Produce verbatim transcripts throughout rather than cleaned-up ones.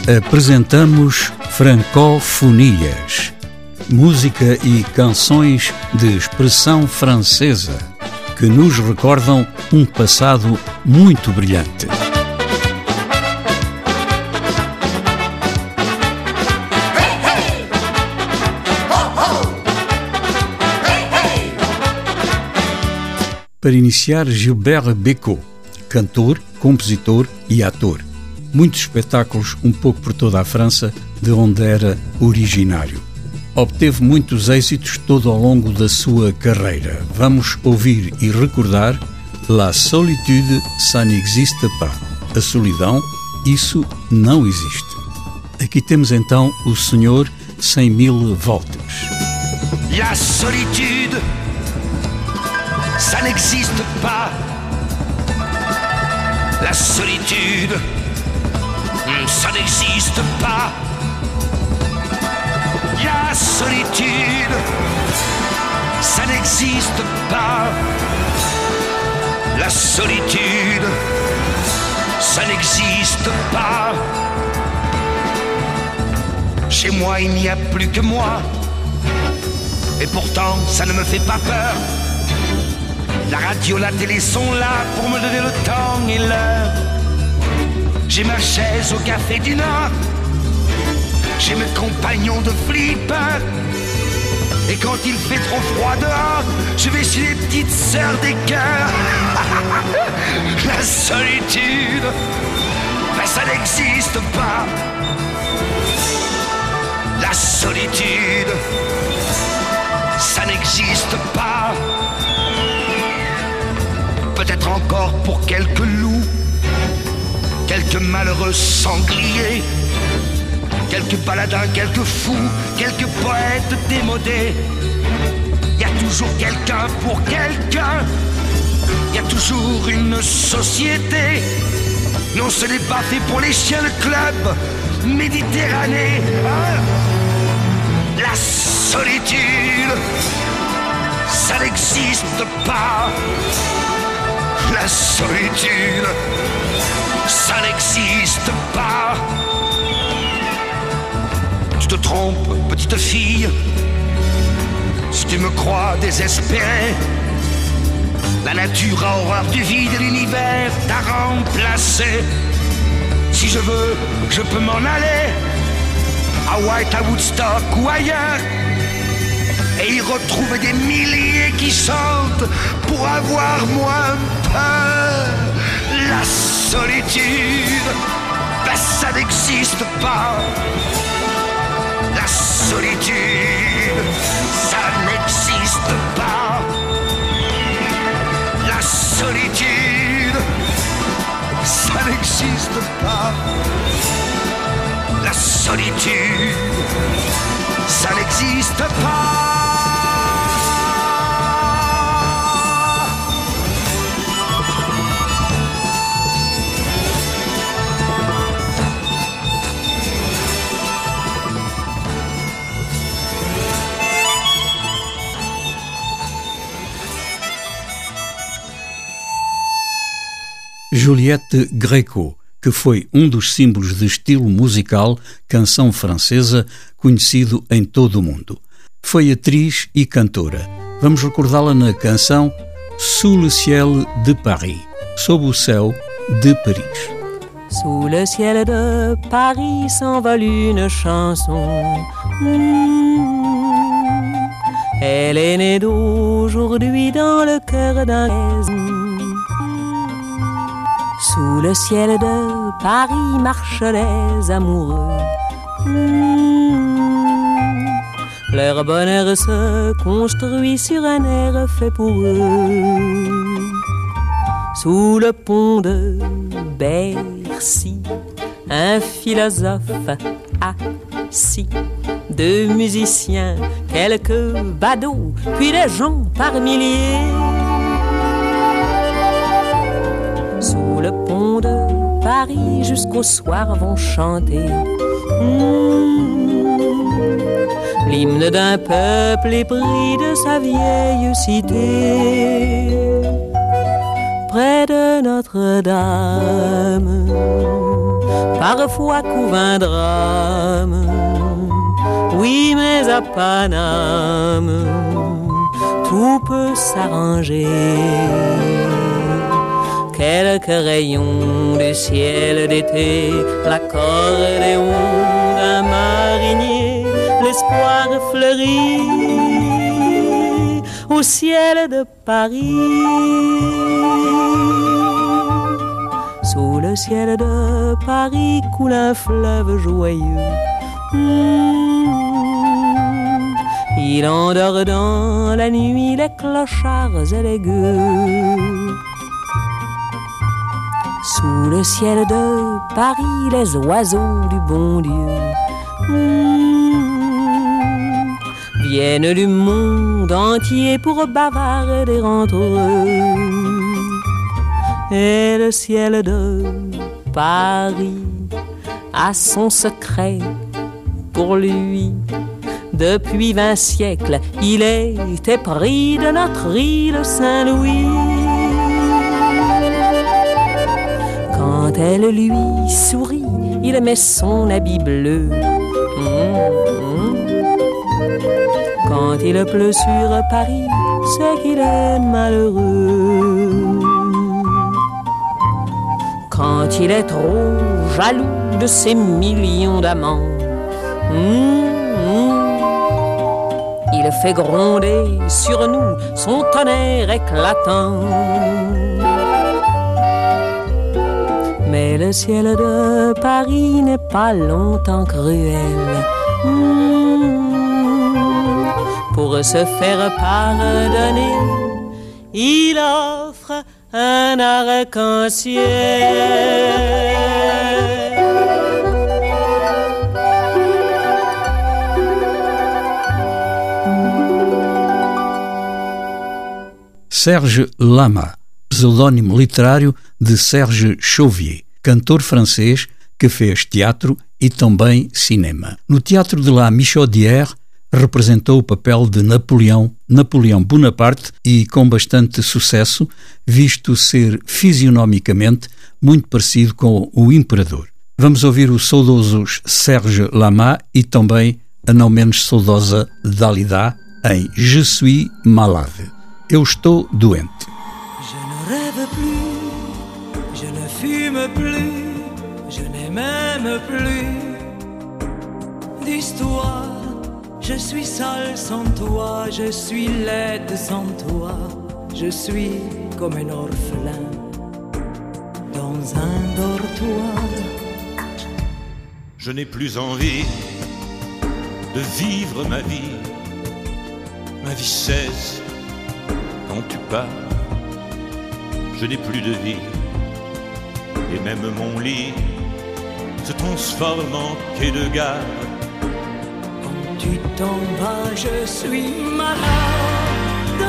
apresentamos Francofonias, música e canções de expressão francesa que nos recordam um passado muito brilhante. Para iniciar, Gilbert Bécaud, cantor, compositor e ator. Muitos espetáculos um pouco por toda a França, de onde era originário. Obteve muitos êxitos todo ao longo da sua carreira. Vamos ouvir e recordar La solitude, ça n'existe pas. A solidão, isso não existe. Aqui temos então o senhor cem mil voltas. La solitude, ça n'existe pas. La solitude, ça n'existe pas. La solitude, ça n'existe pas. La solitude, ça n'existe pas. Chez moi, il n'y a plus que moi. Et pourtant, ça ne me fait pas peur. La radio, la télé sont là pour me donner le temps et l'heure. J'ai ma chaise au café du Nord. J'ai mes compagnons de flipper. Et quand il fait trop froid dehors, je vais chez les petites sœurs des cœurs. La solitude, ben ça n'existe pas. La solitude, ça n'existe pas. Peut-être encore pour quelques loups, quelques malheureux sangliers, quelques baladins, quelques fous, quelques poètes démodés. Il y a toujours quelqu'un pour quelqu'un. Il y a toujours une société. Non, ce n'est pas fait pour les chiens de club Méditerranée. La solitude, ça n'existe pas. La solitude, ça n'existe pas. Tu te trompes, petite fille, si tu me crois désespéré. La nature a horreur du vide et l'univers t'a remplacé. Si je veux, je peux m'en aller à White, à Woodstock ou ailleurs, et y retrouver des milliers qui chantent pour avoir moins peur. La solitude, ben ça n'existe pas. La solitude, ça n'existe pas. La solitude, ça n'existe pas. La solitude, ça n'existe pas. Juliette Gréco, que foi um dos símbolos de estilo musical canção francesa conhecido em todo o mundo. Foi atriz e cantora. Vamos recordá-la na canção Sous le ciel de Paris, sob o céu de Paris. Sous le ciel de Paris s'envole une chanson. Mmh. Elle est née d'aujourd'hui dans le cœur d'un maison. Sous le ciel de Paris marchent les amoureux. Mmh. Leur bonheur se construit sur un air fait pour eux. Sous le pont de Bercy, un philosophe assis, deux musiciens, quelques badauds, puis des gens par milliers. Sous le pont de Paris jusqu'au soir vont chanter mmh, l'hymne d'un peuple épris de sa vieille cité. près de Notre-Dame, parfois couvre un drame. Oui, mais à Paname, tout peut s'arranger. Quelques rayons du ciel d'été, l'accordéon d'un marinier, l'espoir fleurit au ciel de Paris. Sous le ciel de Paris coule un fleuve joyeux. Mmh. Il endort dans la nuit les clochards et les gueux. Sous le ciel de Paris, les oiseaux du bon Dieu mmh, viennent du monde entier pour bavarder entre eux. Et le ciel de Paris a son secret pour lui. Depuis vingt siècles, il était pris de notre île Saint-Louis. Quand elle lui sourit, il met son habit bleu. Mmh, mmh. Quand il pleut sur Paris, c'est qu'il est malheureux. Quand il est trop jaloux de ses millions d'amants, mmh, mmh. il fait gronder sur nous son tonnerre éclatant. Mais le ciel de Paris n'est pas longtemps cruel. Mmh. Pour se faire pardonner, il offre un arc-en-ciel. Serge Lama, pseudónimo literário de Serge Chauvier, cantor francês que fez teatro e também cinema. No Teatro de la Michaudière representou o papel de Napoleão, Napoleão Bonaparte, e com bastante sucesso, visto ser fisionomicamente muito parecido com o imperador. Vamos ouvir o saudoso Serge Lama e também a não menos saudosa Dalida em Je suis malade. Eu estou doente. Je ne rêve plus, je ne fume plus, je n'ai même plus d'histoire. Je suis seule sans toi, je suis laide sans toi, je suis comme un orphelin dans un dortoir. Je n'ai plus envie de vivre ma vie, ma vie cesse quand tu pars. Je n'ai plus de vie et même mon lit se transforme en quai de gare. Quand tu t'en vas, je suis malade,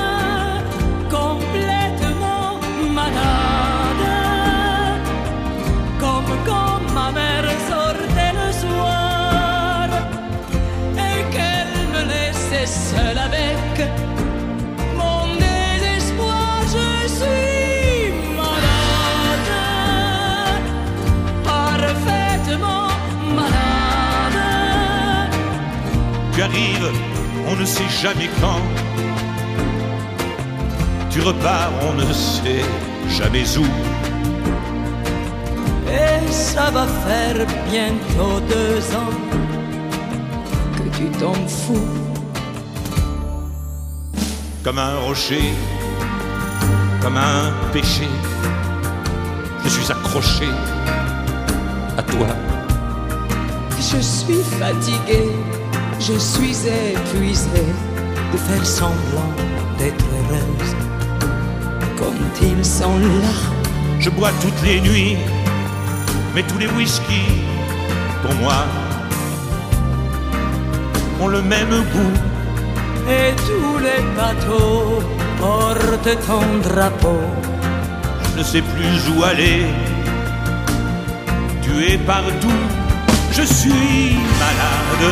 complètement malade, comme quand ma mère sortait le soir et qu'elle me laissait seule avec mon désespoir. Je suis malade, parfaitement malade. Tu arrives, on ne sait jamais quand. Tu repars, on ne sait jamais où. Et ça va faire bientôt deux ans que tu t'en fous. Comme un rocher, comme un péché, je suis accroché à toi. Je suis fatigué, je suis épuisé de faire semblant d'être heureuse. Comme ils sont là, Je bois toutes les nuits, mais tous les whisky, pour moi, ont le même goût. et tous les bateaux portent ton drapeau. Je ne sais plus où aller, tu es partout. Je suis malade,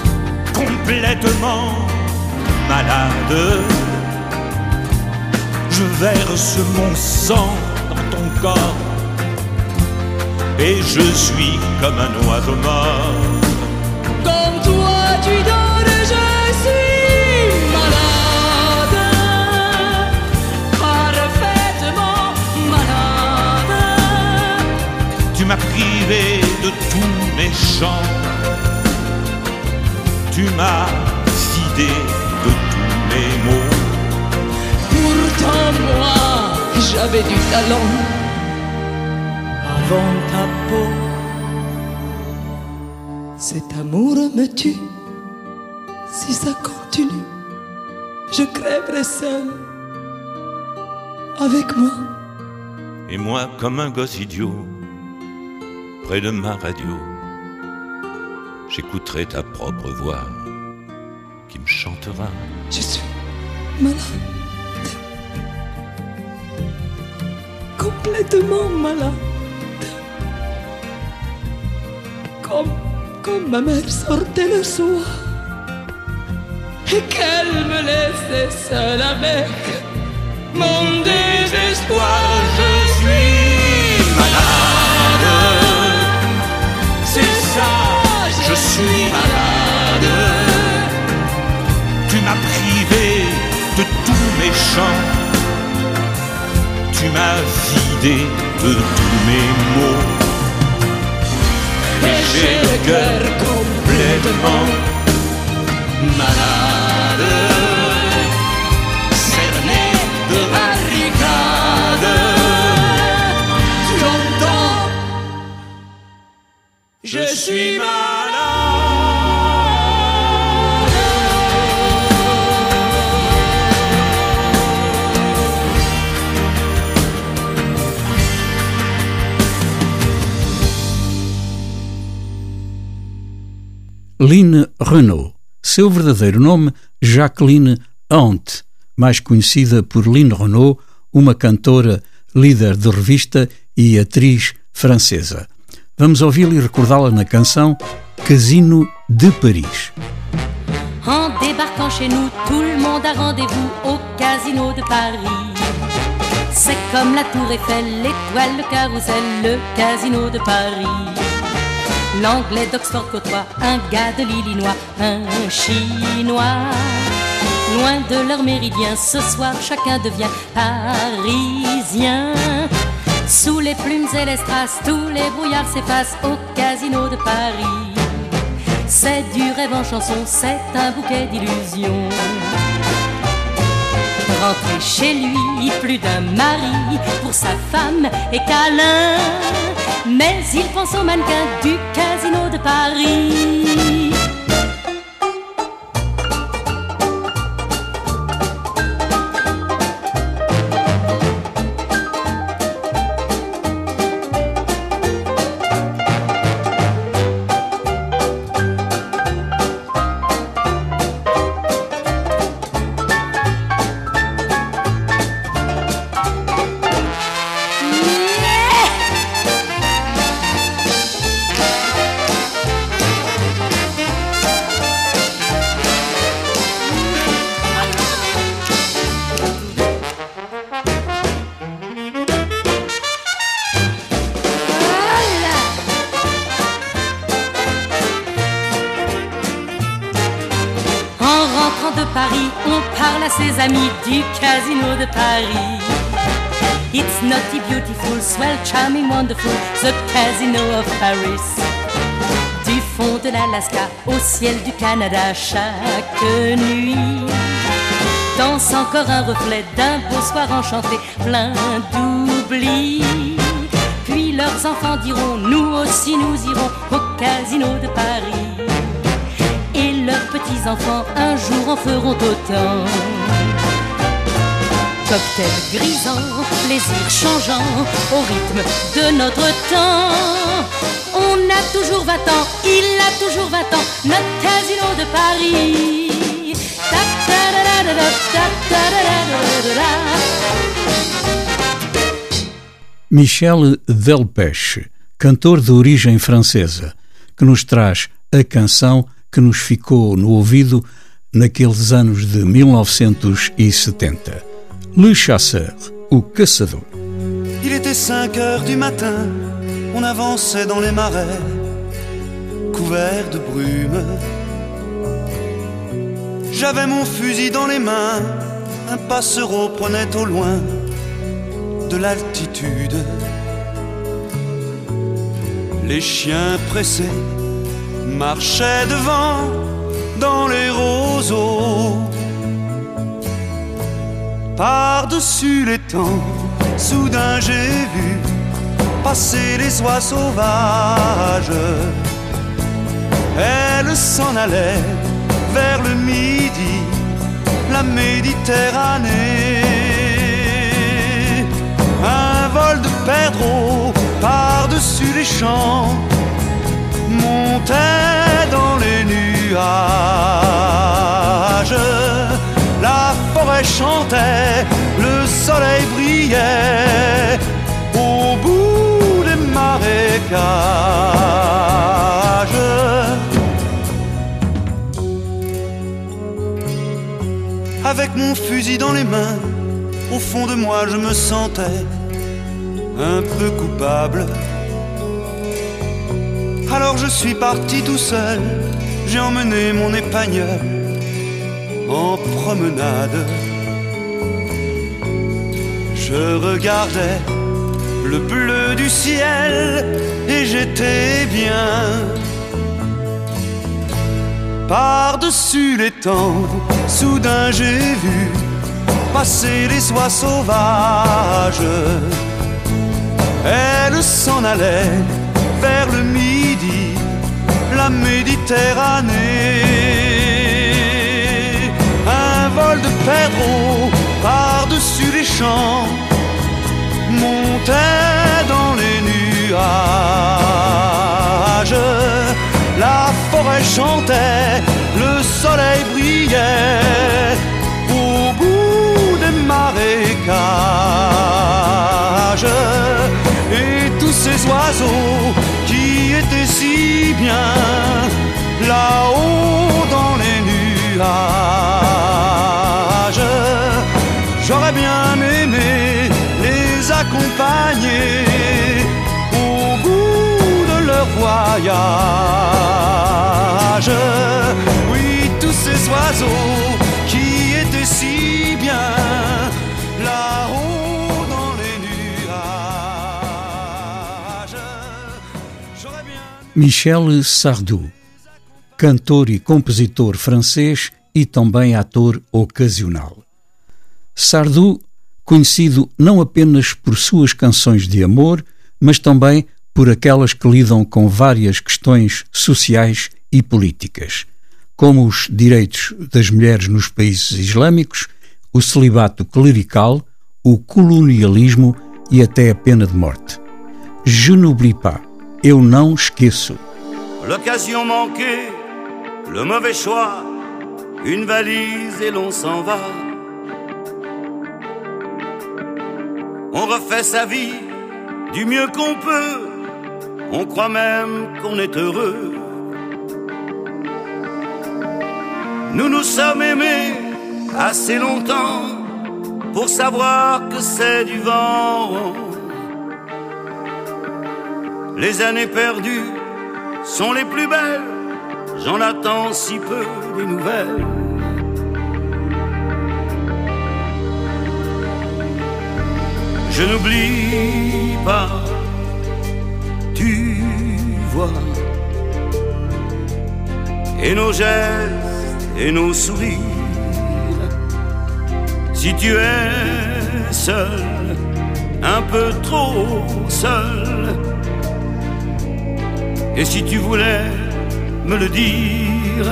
complètement malade. je verse mon sang dans ton corps et je suis comme un oiseau mort. Comme toi tu donnes, je suis malade, parfaitement malade. Tu m'as privé de tous mes chants, tu m'as vidé de tous mes mots. Pourtant moi, j'avais du talent avant ta peau. Cet amour me tue, si ça continue, je crèverai seul avec moi. Et moi, comme un gosse idiot, près de ma radio, j'écouterai ta propre voix qui me chantera. Je suis malade, complètement malade. Comme, comme ma mère sortait le soir et qu'elle me laissait seule avec mon désespoir. Je suis malade, c'est ça, je suis malade. Tu m'as privé de tous mes chants, tu m'as vidé de tous mes mots. Et j'ai le cœur complètement malade, cerné de barricades. Tu l'entends, je suis malade. Line Renaud. Seu verdadeiro nome, Jacqueline Hunt, mais conhecida por Line Renaud, uma cantora, líder de revista e atriz francesa. Vamos ouvi-la e recordá-la na canção Casino de Paris. En débarquant chez nous, tout le monde a rendez-vous au Casino de Paris. C'est comme la Tour Eiffel, l'étoile, le carrousel, le Casino de Paris. L'anglais d'Oxford côtoie un gars de l'Illinois, un chinois. Loin de leur méridien, ce soir chacun devient parisien. Sous les plumes et les strass, tous les brouillards s'effacent au Casino de Paris. C'est du rêve en chanson, c'est un bouquet d'illusions. Rentré chez lui, plus d'un mari pour sa femme et câlin. Mais il pense au mannequin du Casino de Paris. Paris, on parle à ses amis du Casino de Paris. It's naughty, beautiful, swell, charming, wonderful, the Casino of Paris. Du fond de l'Alaska au ciel du Canada, chaque nuit danse encore un reflet d'un beau soir enchanté, plein d'oubli. Puis leurs enfants diront, nous aussi nous irons au Casino de Paris. Et leurs petits-enfants un jour en feront autant. Cocktail grisant, plaisir changeant, au rythme de notre temps. On a toujours vingt ans, il a toujours vingt ans, notre Casino de Paris. Michel Delpech, cantor de origem francesa, que nos traz a canção que nos ficou no ouvido naqueles anos de mil novecentos e setenta. Le Chasseur, o Caçador. Il était cinq heures du matin, on avançait dans les marais, couverts de brume. J'avais mon fusil dans les mains, un passereau prenait au loin de l'altitude. Les chiens pressés marchaient devant dans les roseaux. Par-dessus les temps, soudain j'ai vu passer les oies sauvages. Elles s'en allaient vers le midi, la Méditerranée. Un vol de perdreaux par-dessus les champs montait dans les nuages. La forêt chantait, le soleil brillait au bout des marécages. Avec mon fusil dans les mains, au fond de moi je me sentais un peu coupable. Alors je suis parti tout seul, j'ai emmené mon épagneul en promenade. Je regardais le bleu du ciel et j'étais bien. Par-dessus les temps, soudain j'ai vu passer les oies sauvages. Elles s'en allaient vers le midi, la Méditerranée. Un vol de perdreaux par-dessus les champs montait dans les nuages. La forêt chantait, le soleil brillait au bout des marécages. Et tous ces oiseaux qui étaient si bien là-haut dans les nuages, j'aurais bien aimé les accompagner au bout de leur voyage. Oui, tous ces oiseaux qui étaient si bien là-haut dans les nuages, j'aurais bien... Michel Sardou, cantor e compositor francês e também ator ocasional. Sardou, conhecido não apenas por suas canções de amor, mas também por aquelas que lidam com várias questões sociais e políticas, como os direitos das mulheres nos países islâmicos, o celibato clerical, o colonialismo e até a pena de morte. Je n'oublie pas, eu não esqueço. L'occasion manquée, le mauvais choix, une valise et l'on s'en va. On refait sa vie du mieux qu'on peut, on croit même qu'on est heureux. Nous nous sommes aimés assez longtemps pour savoir que c'est du vent. Les années perdues sont les plus belles, j'en attends si peu des nouvelles. Je n'oublie pas, tu vois, et nos gestes et nos sourires. Si tu es seul, un peu trop seul, et si tu voulais me le dire,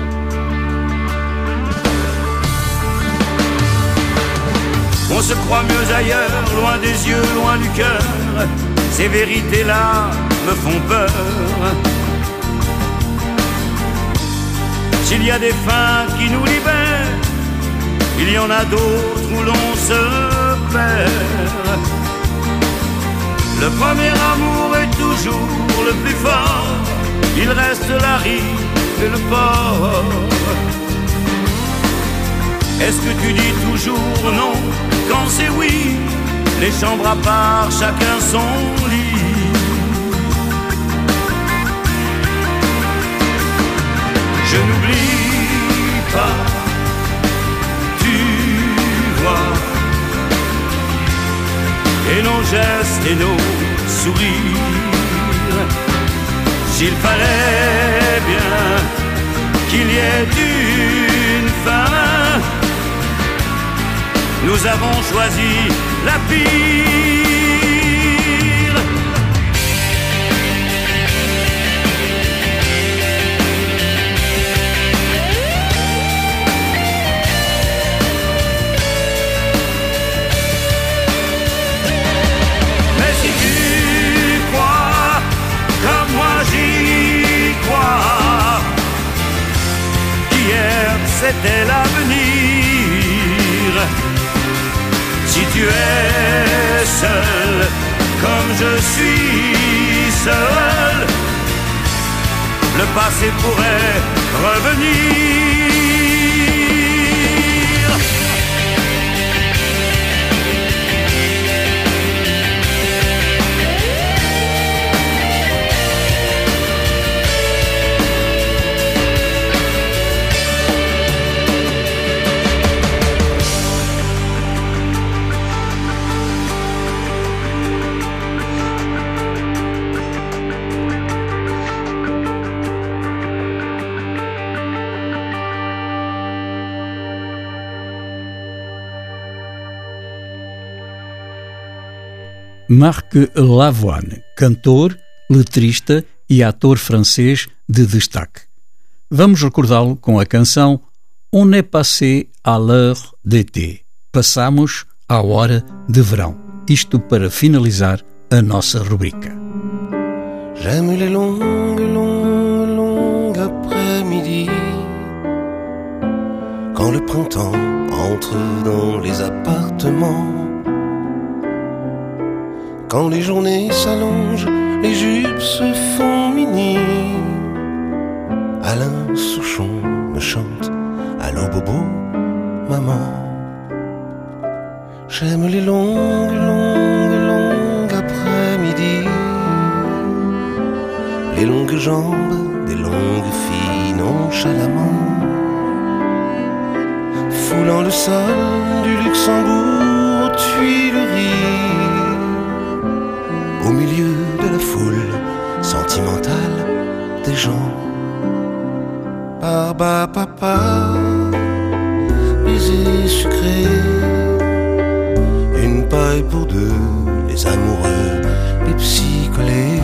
on se croit mieux ailleurs, loin des yeux, loin du cœur. Ces vérités-là me font peur. S'il y a des fins qui nous libèrent, il y en a d'autres où l'on se perd. Le premier amour est toujours le plus fort, il reste la rive et le port. Est-ce que tu dis toujours non quand c'est oui, les chambres à part, chacun son lit. Je n'oublie pas, tu vois, et nos gestes et nos sourires. S'il fallait bien qu'il y ait une fin, nous avons choisi la pire. Mais si tu crois comme moi j'y crois, qu'hier c'était l'avenir, si tu es seul comme je suis seul, le passé pourrait revenir. Marc Lavoine, cantor, letrista e ator francês de destaque. Vamos recordá-lo com a canção On est passé à l'heure d'été. Passamos à hora de verão. Isto para finalizar a nossa rubrica. J'aime les longues, longues, longues après-midi, quand le printemps entre dans les appartements, quand les journées s'allongent, les jupes se font mini. Alain Souchon me chante Allô Bobo, maman. J'aime les longues, longues, longues après-midi, les longues jambes des longues filles nonchalamment, foulant le sol du Luxembourg aux Tuileries, au milieu de la foule sentimentale des gens. Barba papa, baiser sucré, une paille pour deux, les amoureux, les psycholés.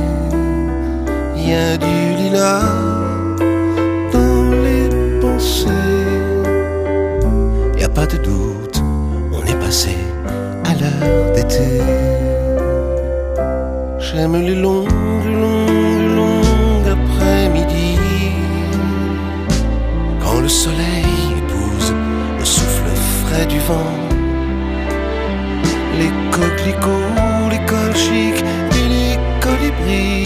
Y a du lilas dans les pensées, y a pas de doute, on est passé à l'heure d'été. J'aime les longues, longues, longues après-midi, quand le soleil épouse le souffle frais du vent, les coquelicots, les cols chics et les colibris.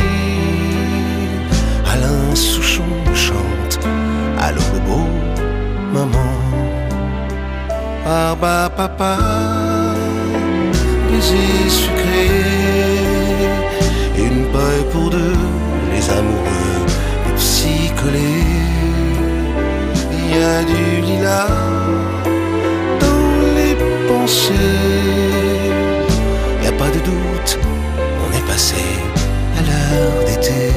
Alain Souchon chante Allô Bobo, maman. Barba papa, baiser sucré, une paille pour deux, les amoureux, les psycholés. Il y a du lilas dans les pensées, y a pas de doute, on est passé à l'heure d'été.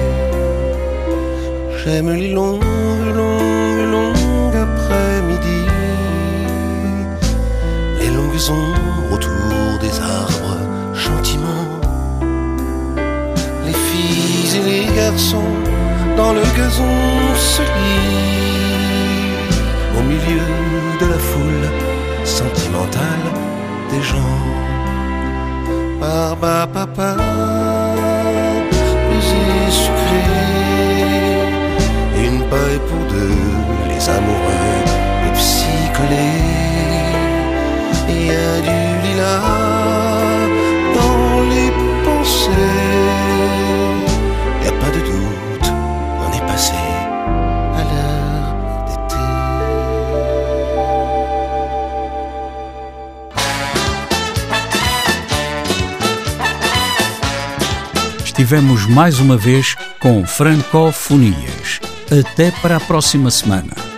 J'aime les longues, longues, longues après-midi, les longues ombres autour des arbres gentiment, les filles et les garçons dans le gazon se lient, au milieu de la foule sentimentale des gens. Barba papa, baiser sucré, une paille pour deux, les amoureux, les psycholés. Il y a du lilas dans les pensées, y a pas de doute, on est passé à l'heure d'été. estivemos mais uma vez com Francofonias. Até para a próxima semana.